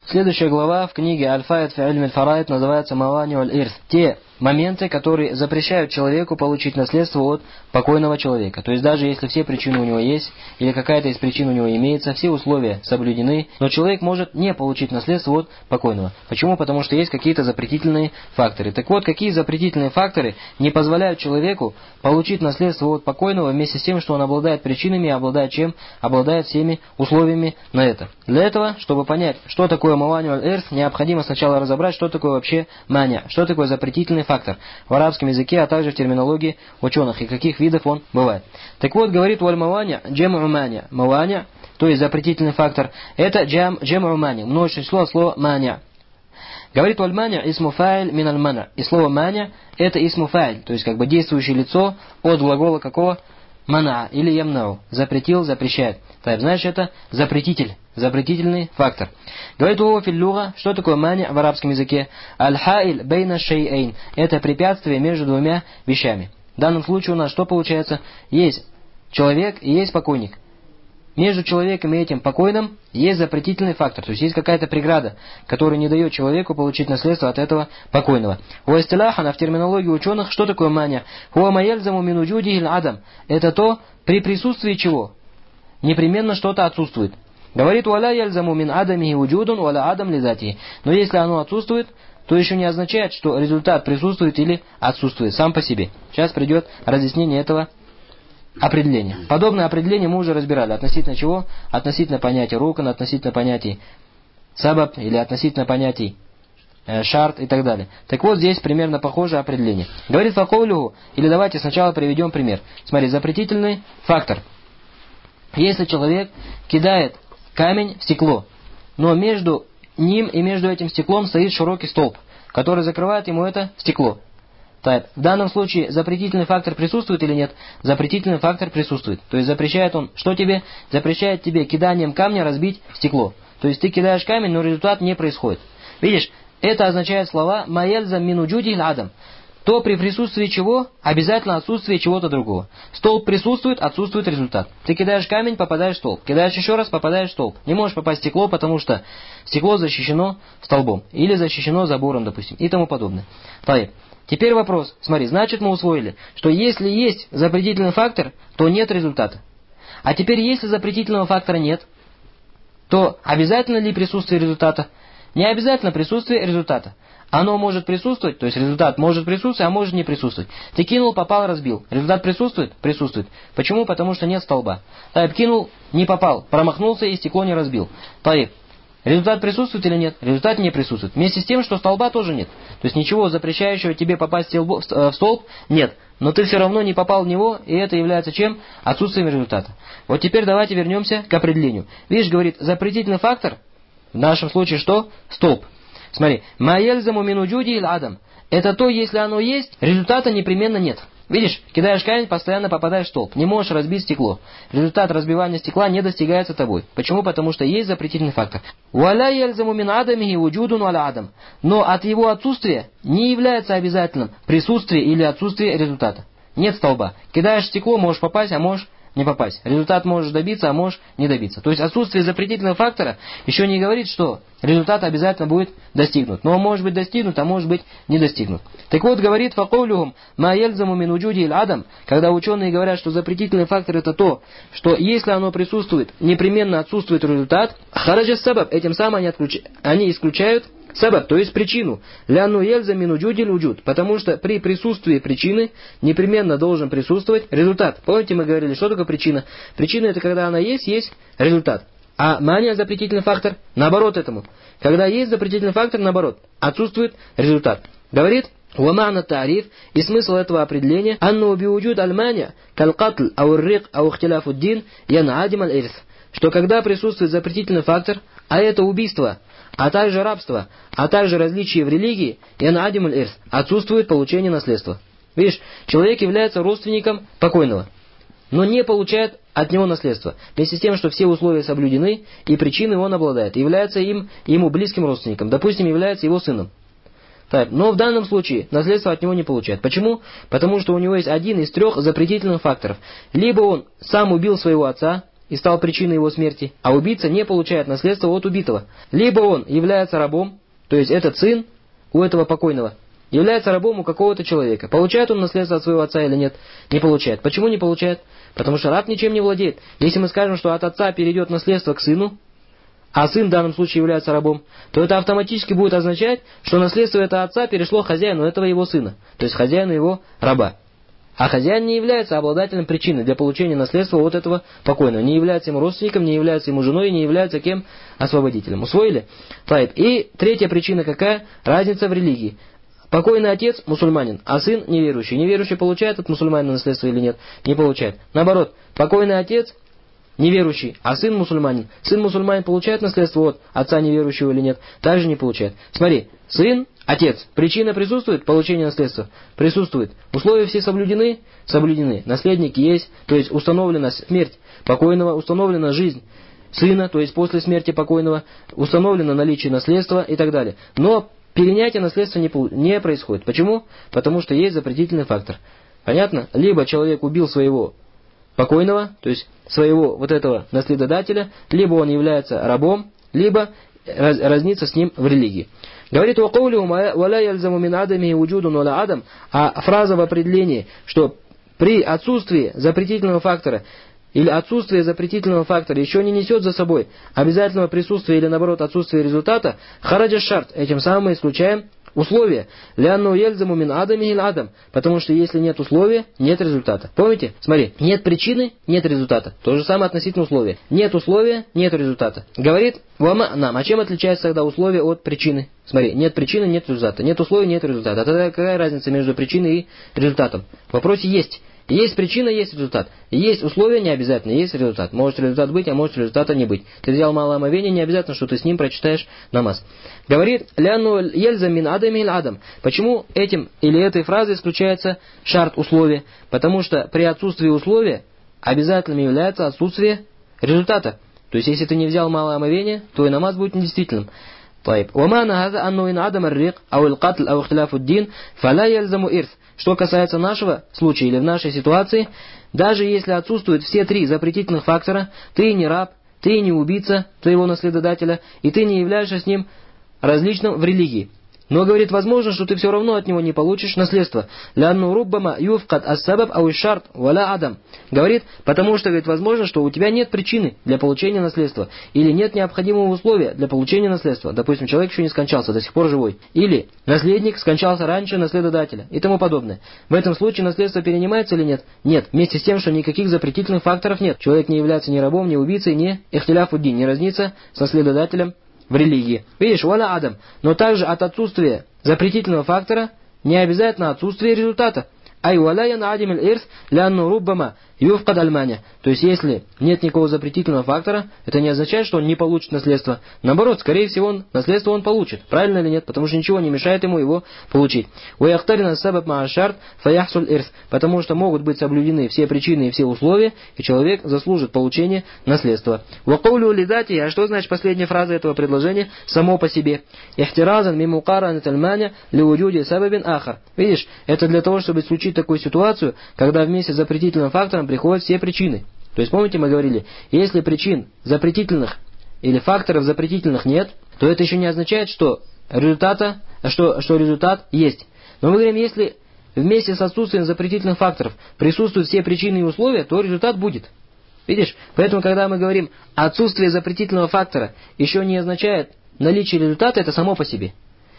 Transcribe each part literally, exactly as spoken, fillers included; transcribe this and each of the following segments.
Следующая глава в книге «Аль-Фаид фи илми аль-фараид» называется «Мавани аль-ирс». Те моменты, которые запрещают человеку получить наследство от покойного человека. То есть даже если все причины у него есть, или какая-то из причин у него имеется, все условия соблюдены, но человек может не получить наследство от покойного. Почему? Потому что есть какие-то запретительные факторы. Так вот, какие запретительные факторы не позволяют человеку получить наследство от покойного вместе с тем, что он обладает причинами, обладает чем? Обладает всеми условиями на это. Для этого, чтобы понять, что такое мавани аль-ирс, необходимо сначала разобрать, что такое вообще маня, что такое запретительный фактор в арабском языке, а также в терминологии ученых и каких видов он бывает. Так вот, говорит валь маваня джам'у маня. Маваня, то есть запретительный фактор, это джам джам'у маня, множественное число от слова маня. Говорит валь маня исму фа'иль мин аль мана. И слово маня это исму фа'иль, то есть как бы действующее лицо от глагола какого? Мана или ямнау. Запретил, запрещает. Так, значит, это запретитель, запретительный фактор. Говорит у филлюга, что такое маня в арабском языке? Аль-хаиль бейна шейэйн. Это препятствие между двумя вещами. В данном случае у нас что получается? Есть человек и есть покойник. Между человеком и этим покойным есть запретительный фактор, то есть есть какая-то преграда, которая не дает человеку получить наследство от этого покойного. У истилахана в терминологии ученых, что такое маня? Хуа маяльзаму мин уджудихи аль-адам. Это то, при присутствии чего непременно что-то отсутствует. Говорит валя яльзаму мин адамихи уджудун валя адам лизати. Но если оно отсутствует, то еще не означает, что результат присутствует или отсутствует сам по себе. Сейчас придет разъяснение этого определение. Подобное определение мы уже разбирали. Относительно чего? Относительно понятия рукан, относительно понятий сабаб или относительно понятий э, шарт и так далее. Так вот, здесь примерно похожее определение. Говорит факоулюху, или давайте сначала приведем пример. Смотри, запретительный фактор. Если человек кидает камень в стекло, но между ним и между этим стеклом стоит широкий столб, который закрывает ему это стекло. Так, в данном случае запретительный фактор присутствует или нет? Запретительный фактор присутствует. То есть запрещает он, что тебе? Запрещает тебе киданием камня разбить стекло. То есть ты кидаешь камень, но результат не происходит. Видишь, это означает слова «маэльзам мин уджудихи аль-адам». То при присутствии чего? Обязательно отсутствие чего-то другого. Столб присутствует, отсутствует результат. Ты кидаешь камень, попадаешь в столб. Кидаешь еще раз, попадаешь в столб. Не можешь попасть в стекло, потому что стекло защищено столбом. Или защищено забором, допустим. И тому подобное. Так. Теперь вопрос. Смотри, значит мы усвоили, что если есть запретительный фактор, то нет результата. А теперь если запретительного фактора нет, то обязательно ли присутствие результата? Не обязательно присутствие результата. Оно может присутствовать, то есть результат может присутствовать, а может не присутствовать. Ты кинул, попал, разбил. Результат присутствует? Присутствует. Почему? Потому что нет столба. Таиб кинул, не попал, промахнулся и стекло не разбил. Таиб. Результат присутствует или нет? Результат не присутствует. Вместе с тем, что столба тоже нет. То есть ничего запрещающего тебе попасть в столб нет. Но ты все равно не попал в него, и это является чем? Отсутствием результата. Вот теперь давайте вернемся к определению. Видишь, говорит, запретительный фактор, в нашем случае что? Столб. Смотри, «Ма яльзаму мин уджудихи аль-адам». Это то, если оно есть, результата непременно нет. Видишь, кидаешь камень, постоянно попадаешь в столб. Не можешь разбить стекло. Результат разбивания стекла не достигается тобой. Почему? Потому что есть запретительный фактор. «Валя яльзаму мин адамихи уджудун валя адам». Но от его отсутствия не является обязательным присутствие или отсутствие результата. Нет столба. Кидаешь стекло, можешь попасть, а можешь не попасть. Результат можешь добиться, а можешь не добиться. То есть отсутствие запретительного фактора еще не говорит, что результат обязательно будет достигнут. Но он может быть достигнут, а может быть не достигнут. Так вот, говорит факоулюхум ма яльзаму мин уджудихи аль-адам, когда ученые говорят, что запретительный фактор это то, что если оно присутствует, непременно отсутствует результат, хараджа сабаб, этим самым они, отключ... они исключают сабаб, то есть причину. Ляну яльза мин уджудихи уджуд, потому что при присутствии причины непременно должен присутствовать результат. Помните, мы говорили, что такое причина? Причина это когда она есть, есть результат. А мания, запретительный фактор, наоборот этому. Когда есть запретительный фактор, наоборот, отсутствует результат. Говорит, «Вамана тариф», и смысл этого определения, «Анну биуджуд аль-мания, каль-катл, ау-ррик, ау-ихтиляфуддин, ян-адим аль-ирс», что когда присутствует запретительный фактор, а это убийство, а также рабство, а также различия в религии, ян-адим аль-ирс, отсутствует получение наследства. Видишь, человек является родственником покойного, но не получает от него наследство. Вместе с тем, что все условия соблюдены, и причины он обладает, является им, ему близким родственником, допустим, является его сыном. Так, но в данном случае наследство от него не получает. Почему? Потому что у него есть один из трех запретительных факторов. Либо он сам убил своего отца, и стал причиной его смерти, а убийца не получает наследство от убитого. Либо он является рабом, то есть этот сын у этого покойного является рабом у какого-то человека. Получает он наследство от своего отца или нет? Не получает. Почему не получает? Потому что раб ничем не владеет. Если мы скажем, что от отца перейдет наследство к сыну, а сын в данном случае является рабом, то это автоматически будет означать, что наследство этого отца перешло хозяину этого его сына, то есть хозяину его раба. А хозяин не является обладателем причины для получения наследства от этого покойного. Не является ему родственником, не является ему женой, не является кем? Освободителем. Усвоили? И третья причина какая? Разница в религии. Покойный отец мусульманин, а сын неверующий. Неверующий получает от мусульманина наследство или нет? Не получает. Наоборот, покойный отец неверующий, а сын мусульманин. Сын мусульманин получает наследство от отца неверующего или нет? Также не получает. Смотри, сын, отец. Причина присутствует? Получение наследства. Присутствует. Условия все соблюдены? Соблюдены. Наследник есть, то есть установлена смерть покойного, установлена жизнь сына, то есть после смерти покойного, установлено наличие наследства и так далее. Но перенятие наследства не, не происходит. Почему? Потому что есть запретительный фактор. Понятно? Либо человек убил своего покойного, то есть своего вот этого наследодателя, либо он является рабом, либо раз, разнится с ним в религии. Говорит, а фраза в определении, что при отсутствии запретительного фактора или отсутствие запретительного фактора еще не несет за собой обязательного присутствия или наоборот отсутствие результата, хараджа шарт, этим самым мы исключаем условия. Лянну ельзаму мин адами иль адам. Потому что если нет условия, нет результата. Помните? Смотри, нет причины, нет результата. То же самое относительно условия. Нет условия, нет результата. Говорит, вама нам. А чем отличается тогда условие от причины? Смотри, нет причины, нет результата. Нет условия, нет результата. А тогда какая разница между причиной и результатом? В вопросе есть. Есть причина, есть результат. Есть условия, не обязательно, есть результат. Может результат быть, а может результата не быть. Ты взял малое омовение, не обязательно, что ты с ним прочитаешь намаз. Говорит, ляну ельзам мин адам иль адам. Почему этим или этой фразой исключается шарт условия? Потому что при отсутствии условия обязательным является отсутствие результата. То есть, если ты не взял малое омовение, твой намаз будет недействительным. Что касается нашего случая или в нашей ситуации, даже если отсутствуют все три запретительных фактора, ты не раб, ты не убийца твоего наследодателя, и ты не являешься с ним различным в религии. Но, говорит, возможно, что ты все равно от него не получишь наследство. Лянну руббама юфкат ас-сабаб ау шарт валя адам. Говорит, потому что, говорит, возможно, что у тебя нет причины для получения наследства. Или нет необходимого условия для получения наследства. Допустим, человек еще не скончался, до сих пор живой. Или наследник скончался раньше наследодателя и тому подобное. В этом случае наследство перенимается или нет? Нет. Вместе с тем, что никаких запретительных факторов нет. Человек не является ни рабом, ни убийцей, ни ихтиляфуддин, не разнится с наследодателем в религии. Видишь, валя адам. Но также от отсутствия запретительного фактора не обязательно отсутствие результата. Ай валя ян адим аль-ирс лянну руббама юфкад аль-маня. То есть, если нет никакого запретительного фактора, это не означает, что он не получит наследство. Наоборот, скорее всего, он, наследство он получит. Правильно или нет? Потому что ничего не мешает ему его получить. Уяхтарина сабаб маашарт фаяхсуль ирс. Потому что могут быть соблюдены все причины и все условия, и человек заслужит получение наследства. Вакаулю лидати. А что значит последняя фраза этого предложения? Само по себе. Ихтиразан мимукаран тальманя лиуджуди сабабин ахар. Видишь, это для того, чтобы исключить такую ситуацию, когда вместе с запретительным фактором приходят все причины. То есть, помните, мы говорили, если причин запретительных или факторов запретительных нет, то это еще не означает, что, результата, что, что результат есть. Но мы говорим, если вместе с отсутствием запретительных факторов присутствуют все причины и условия, то результат будет. Видишь? Поэтому, когда мы говорим отсутствие запретительного фактора, еще не означает наличие результата, это само по себе.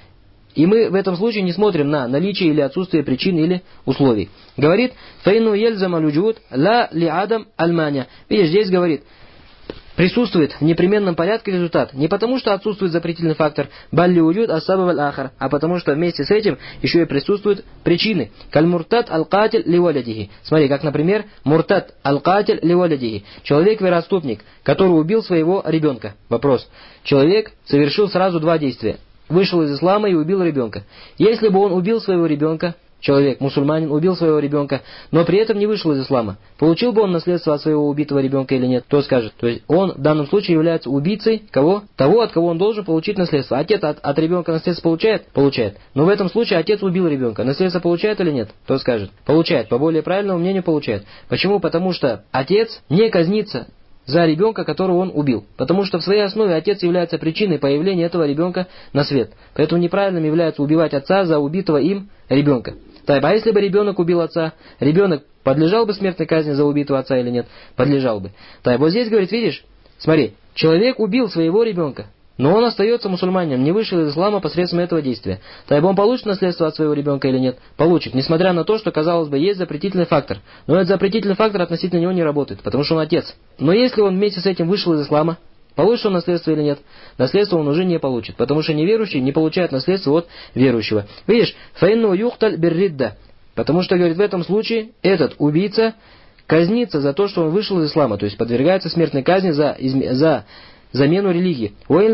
И мы в этом случае не смотрим на наличие или отсутствие причин или условий. Говорит, фаину ельзам алюджуд ла ли адам альманя. Видишь, здесь говорит, присутствует в непременном порядке результат. Не потому, что отсутствует запретительный фактор, балли уджуд асабаб аль-ахар, а потому, что вместе с этим еще и присутствуют причины. Каль муртад аль-катиль ли валядихи. Смотри, как, например, муртад аль-катиль ли валядихи. Человек-вероотступник, который убил своего ребенка. Вопрос. Человек совершил сразу два действия. Вышел из ислама и убил ребенка. Если бы он убил своего ребенка, человек, мусульманин, убил своего ребенка, но при этом не вышел из ислама, получил бы он наследство от своего убитого ребенка или нет? Кто скажет? То есть он в данном случае является убийцей кого? Того, от кого он должен получить наследство. Отец от, от ребенка наследство получает? Получает. Но в этом случае отец убил ребенка. Наследство получает или нет? Кто скажет? Получает. По более правильному мнению получает. Почему? Потому что отец не казнится за ребенка, которого он убил. Потому что в своей основе отец является причиной появления этого ребенка на свет. Поэтому неправильным является убивать отца за убитого им ребенка. Так, а если бы ребенок убил отца, ребенок подлежал бы смертной казни за убитого отца или нет? Подлежал бы. Так, вот здесь говорит, видишь, смотри, человек убил своего ребенка, но он остается мусульманином, не вышел из ислама посредством этого действия. Так он получит наследство от своего ребенка или нет? Получит, несмотря на то, что, казалось бы, есть запретительный фактор. Но этот запретительный фактор относительно него не работает, потому что он отец. Но если он вместе с этим вышел из ислама, получит он наследство или нет? Наследство он уже не получит, потому что неверующий не получает наследство от верующего. Видишь, фаинну юхталь бирридда, потому что, говорит, в этом случае этот убийца казнится за то, что он вышел из ислама, то есть подвергается смертной казни за, за замену религии.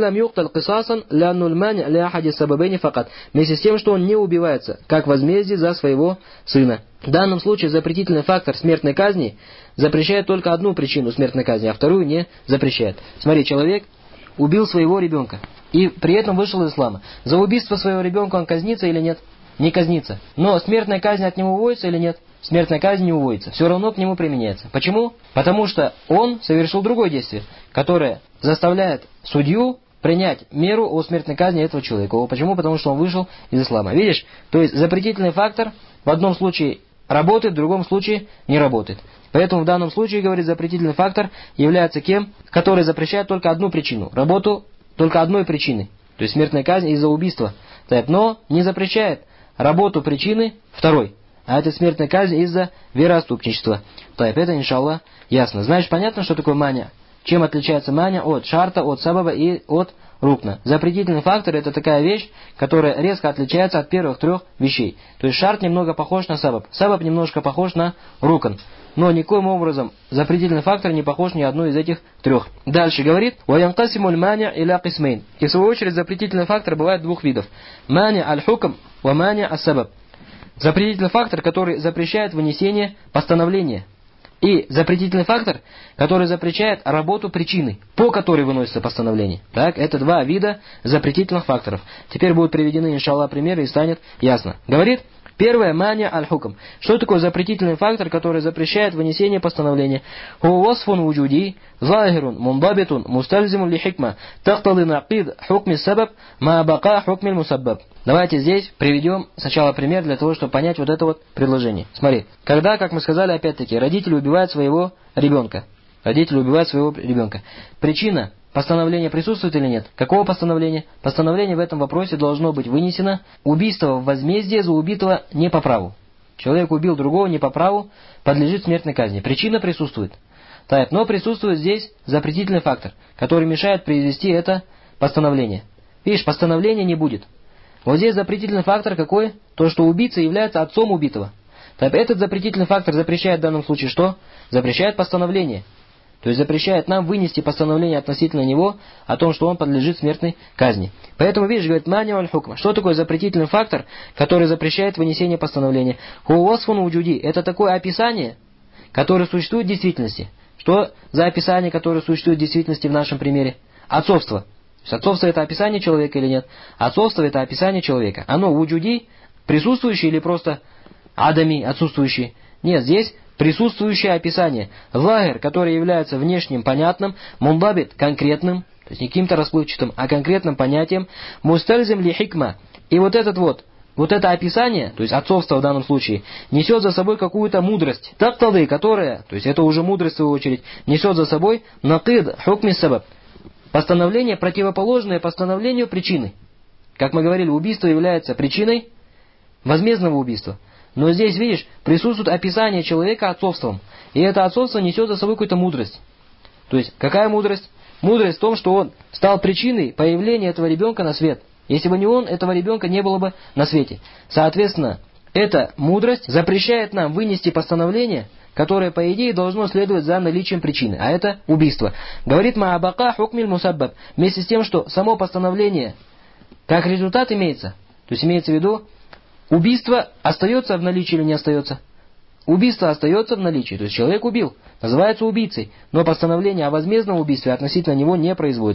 Вместе с тем, что он не убивается, как возмездие за своего сына. В данном случае запретительный фактор смертной казни запрещает только одну причину смертной казни, а вторую не запрещает. Смотри, человек убил своего ребенка и при этом вышел из ислама. За убийство своего ребенка он казнится или нет? Не казнится. Но смертная казнь от него уводится или нет? Смертная казнь не уводится. Все равно к нему применяется. Почему? Потому что он совершил другое действие, которое заставляет судью принять меру о смертной казни этого человека. Почему? Потому что он вышел из ислама. Видишь? То есть запретительный фактор в одном случае работает, в другом случае не работает. Поэтому в данном случае, говорит, запретительный фактор является кем? Который запрещает только одну причину. Работу только одной причины. То есть смертная казнь из-за убийства. Но не запрещает работу причины второй. А это смертная казнь из-за вероотступничества. То есть это, иншаллах, ясно. Знаешь, понятно, что такое маня? Чем отличается маня от шарта, от сабаба и от рукна? Запретительный фактор — это такая вещь, которая резко отличается от первых трех вещей. То есть шарт немного похож на сабаб. Сабаб немножко похож на рукн. Но никоим образом запретительный фактор не похож ни на одну из этих трех. Дальше говорит: «Ваянкасимуль маня иля кисмейн». И в свою очередь запретительный фактор бывает двух видов. Маня аль-хукм ва маня ас-сабаб. Запретительный фактор, который запрещает вынесение постановления. И запретительный фактор, который запрещает работу причины, по которой выносится постановление. Так, это два вида запретительных факторов. Теперь будут приведены, иншаллах, примеры и станет ясно. Говорит, первое, маня аль-хукм. Что такое запретительный фактор, который запрещает вынесение постановления? Хувасфун вуджуди, захирун, мундабитун, мустальзимун ли хикма, тахтады нaqид хукми сабаб, ма бака хукми мусаббаб. Давайте здесь приведем сначала пример для того, чтобы понять вот это вот предложение. Смотри, когда, как мы сказали, опять-таки, родители убивают своего ребенка. Родители убивают своего ребенка. Причина постановления присутствует или нет? Какого постановления? Постановление в этом вопросе должно быть вынесено: убийство в возмездие за убитого не по праву. Человек убил другого не по праву, подлежит смертной казни. Причина присутствует. Так, но присутствует здесь запретительный фактор, который мешает произвести это постановление. Видишь, постановления не будет. Вот здесь запретительный фактор какой? То, что убийца является отцом убитого. Так, этот запретительный фактор запрещает в данном случае что? Запрещает постановление. То есть запрещает нам вынести постановление относительно него о том, что он подлежит смертной казни. Поэтому, видишь, говорит, маня аль-хукма. Что такое запретительный фактор, который запрещает вынесение постановления? Хувасфун уджуди. Это такое описание, которое существует в действительности. Что за описание, которое существует в действительности в нашем примере? Отцовство. То есть отцовство — это описание человека или нет? Отцовство — это описание человека. Оно уджуди присутствующее или просто адами отсутствующее? Нет, здесь присутствующее описание. Захир, который является внешним понятным, мундабит конкретным, то есть не каким-то расплывчатым, а конкретным понятием, мустальзим ли хикма. И вот этот вот, вот это описание, то есть отцовство в данном случае, несет за собой какую-то мудрость. Тактады, которая, то есть это уже мудрость в свою очередь, несет за собой накид хукми сабаб. Постановление, противоположное постановлению причины. Как мы говорили, убийство является причиной возмездного убийства. Но здесь, видишь, присутствует описание человека отцовством. И это отцовство несет за собой какую-то мудрость. То есть, какая мудрость? Мудрость в том, что он стал причиной появления этого ребенка на свет. Если бы не он, этого ребенка не было бы на свете. Соответственно, эта мудрость запрещает нам вынести постановление, которое, по идее, должно следовать за наличием причины. А это убийство. Говорит маабака хукмиль мусаббаб. Вместе с тем, что само постановление, как результат имеется, то есть имеется в виду, убийство остается в наличии или не остается? Убийство остается в наличии. То есть человек убил, называется убийцей, но постановление о возмездном убийстве относительно него не производится.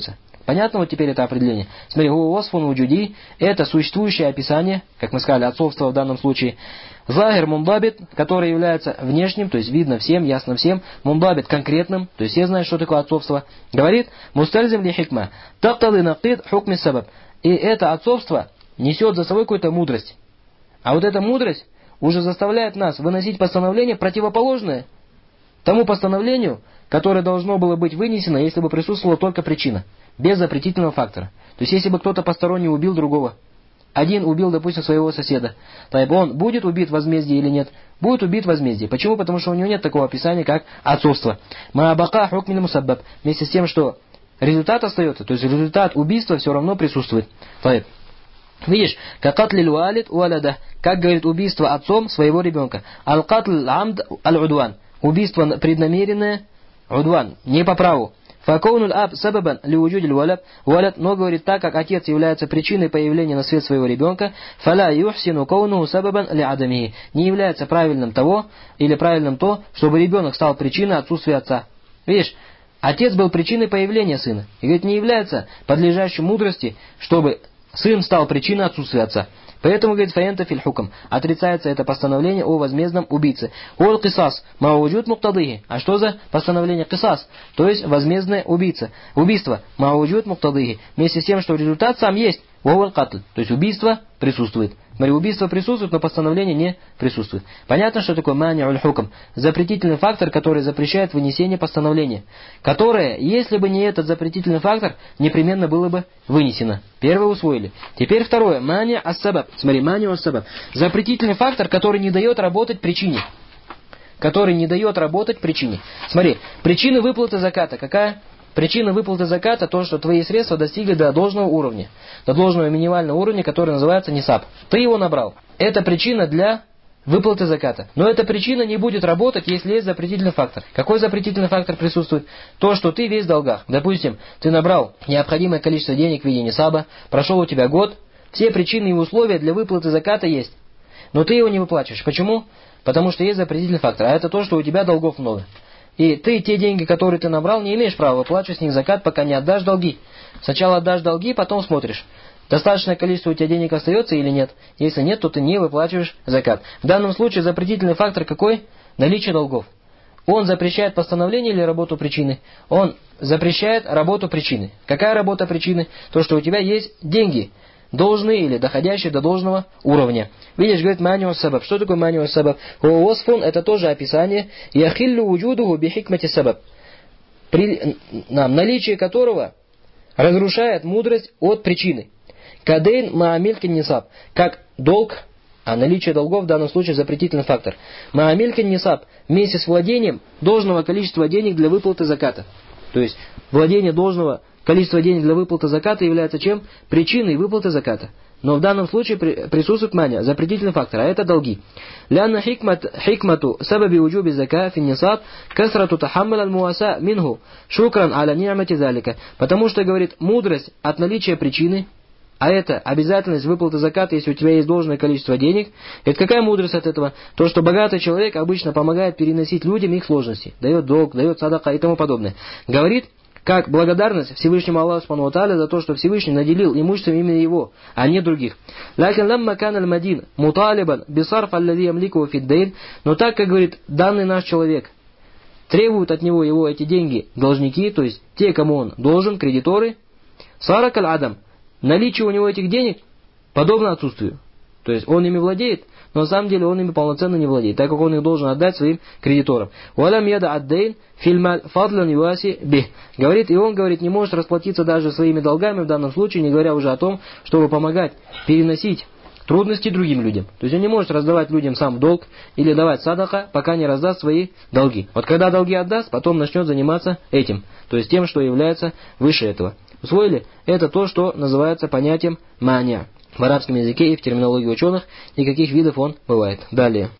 Понятно вот теперь это определение? Смотри, уосфун вуджуди – это существующее описание, как мы сказали, отцовство в данном случае. Захир мумбабит, который является внешним, то есть видно всем, ясно всем. Мумбабит конкретным, то есть все знают, что такое отцовство. Говорит, мустальзим ли хикма, такталы нактид хукми сабаб. И это отцовство несет за собой какую-то мудрость. А вот эта мудрость уже заставляет нас выносить постановление противоположное тому постановлению, которое должно было быть вынесено, если бы присутствовала только причина, без запретительного фактора. То есть, если бы кто-то посторонний убил другого, один убил, допустим, своего соседа, то он будет убит в возмездии или нет? Будет убит в возмездии. Почему? Потому что у него нет такого описания, как отцовство. Маабака хукмин мусаббаб. Вместе с тем, что результат остается, то есть результат убийства все равно присутствует. Видишь, какатлиль уалид уаляда, как говорит убийство отцом своего ребенка. Аль-катль амд аль-удван. Убийство преднамеренное, удван, не по праву. Факоунуль аб сабабан лиуджудиль валад, валад, но говорит так, как отец является причиной появления на свет своего ребенка, фаля юхсину кауну сабабан ли адамихи, не является правильным того, или правильным то, чтобы ребенок стал причиной отсутствия отца. Видишь, отец был причиной появления сына, и говорит, не является подлежащим мудрости, чтобы сын стал причиной отсутствия отца. Поэтому, говорит, фаянта филь хукам, отрицается это постановление о возмездном убийце. Ол кисас, мауджуд муктадыхи. А что за постановление кисас? То есть возмездное убийца. Убийство, мауджуд муктадыхи. Вместе с тем, что результат сам есть. Уол катль. То есть убийство присутствует. Смотри, убийство присутствует, но постановление не присутствует. Понятно, что такое мани'уль хукам? Запретительный фактор, который запрещает вынесение постановления. Которое, если бы не этот запретительный фактор, непременно было бы вынесено. Первое усвоили. Теперь второе. Мани ас-сабаб. Смотри, мани ас-сабаб. Запретительный фактор, который не дает работать причине. Который не дает работать причине. Смотри, причина выплаты заката какая? Причина выплаты заката то, что твои средства достигли до должного уровня. До должного минимального уровня, который называется нисаб. Ты его набрал. Это причина для выплаты заката. Но эта причина не будет работать, если есть запретительный фактор. Какой запретительный фактор присутствует? То, что ты весь в долгах. Допустим, ты набрал необходимое количество денег в виде нисаба, прошел у тебя год, все причины и условия для выплаты заката есть. Но ты его не выплачиваешь. Почему? Потому что есть запретительный фактор. А это то, что у тебя долгов много. И ты те деньги, которые ты набрал, не имеешь права выплачивать с них закат, пока не отдашь долги. Сначала отдашь долги, потом смотришь, достаточное количество у тебя денег остается или нет. Если нет, то ты не выплачиваешь закат. В данном случае запретительный фактор какой? Наличие долгов. Он запрещает постановление или работу причины? Он запрещает работу причины. Какая работа причины? То, что у тебя есть деньги, должные или доходящие до должного уровня. Видишь, говорит маниу сабаб. Что такое маниу сабаб? Уосфун — это тоже описание. Яхиллу вуджудуху бихикмати сабаб. При нам, наличие которого разрушает мудрость от причины. Кадейн маамилькин нисаб. Как долг, а наличие долгов в данном случае запретительный фактор. Маамилькин нисаб. Вместе с владением должного количества денег для выплаты заката. То есть владение должного количество денег для выплаты заката является чем? Причиной выплаты заката. Но в данном случае присутствует маня, запретительный фактор, а это долги. Лянна хикмату сабаби уджуби зака фин нисаб касрату тахаммал аль-муаса минху шукран аля ни'мати залика. Потому что, говорит, мудрость от наличия причины, а это обязательность выплаты заката, если у тебя есть должное количество денег. Это какая мудрость от этого? То, что богатый человек обычно помогает переносить людям их сложности. Дает долг, дает садака и тому подобное. Говорит, как благодарность Всевышнему Аллаху Субхану ва Тааля за то, что Всевышний наделил имуществом именно его, а не других. Лакин ламма кан аль-мадин муталибан бисарф аллади ямлику фиддейн, но так, как говорит данный наш человек, требуют от него его эти деньги должники, то есть те, кому он должен, кредиторы, сарак аль-адам, наличие у него этих денег подобно отсутствию. То есть он ими владеет, но на самом деле он ими полноценно не владеет, так как он их должен отдать своим кредиторам. Валям яда аддейн фильмаль фадлан юаси бих. Говорит, и он, говорит, не может расплатиться даже своими долгами в данном случае, не говоря уже о том, чтобы помогать переносить трудности другим людям. То есть он не может раздавать людям сам долг или давать садака, пока не раздаст свои долги. Вот когда долги отдаст, потом начнет заниматься этим, то есть тем, что является выше этого. Усвоили? Это то, что называется понятием маня. В арабском языке и в терминологии ученых никаких видов он бывает. Далее.